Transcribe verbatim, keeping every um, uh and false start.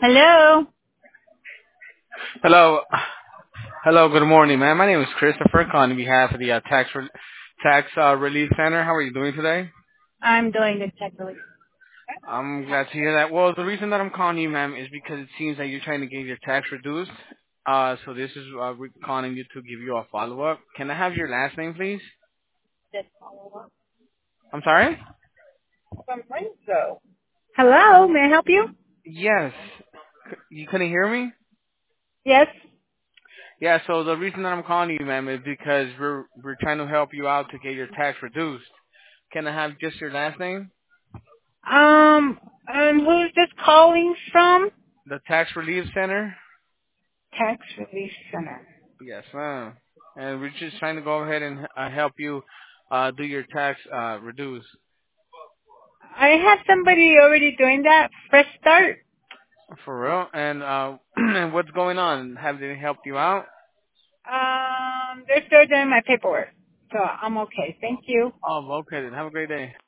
Hello. Hello. Hello, good morning, man. My name is Christopher calling on behalf of the uh, Tax Re- Tax uh, Relief Center. How are you doing today? I'm doing the check release. I'm glad to hear that. Well, the reason that I'm calling you, ma'am, is because it seems that you're trying to get your tax reduced. Uh, so this is uh, we're calling you to give you a follow-up. Can I have your last name, please? Just follow up. I'm sorry? From Renzo. Hello, may I help you? Yes. C- You couldn't hear me? Yes. Yeah, so the reason that I'm calling you, ma'am, is because we're we're trying to help you out to get your tax reduced. Can I have just your last name? Um, and who's this calling from? The Tax Relief Center? Tax Relief Center. Yes, ma'am. And we're just trying to go ahead and uh, help you uh, do your tax uh, reduce. I have somebody already doing that. Fresh start. For real? And uh, and what's going on? Have they helped you out? Um, they're still doing my paperwork. So I'm okay. Thank you. Oh, okay then. Have a great day.